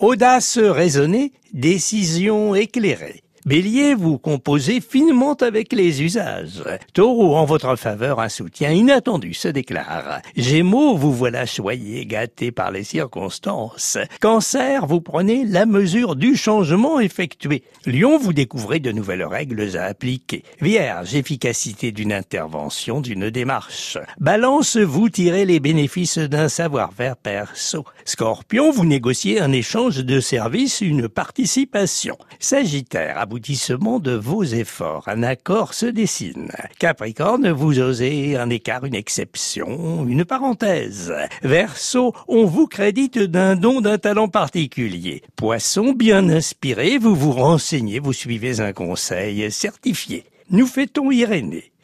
Audace raisonnée, décision éclairée. Bélier, vous composez finement avec les usages. Taureau, en votre faveur, un soutien inattendu se déclare. Gémeaux, vous voilà choyé, gâté par les circonstances. Cancer, vous prenez la mesure du changement effectué. Lion, vous découvrez de nouvelles règles à appliquer. Vierge, efficacité d'une intervention, d'une démarche. Balance, vous tirez les bénéfices d'un savoir-faire perso. Scorpion, vous négociez un échange de services, une participation. Sagittaire, aboutissement de vos efforts, un accord se dessine. Capricorne, vous osez un écart, une exception, une parenthèse. Verseau, on vous crédite d'un don, d'un talent particulier. Poisson, bien inspiré, vous vous renseignez, vous suivez un conseil certifié. Nous fêtons Irénée.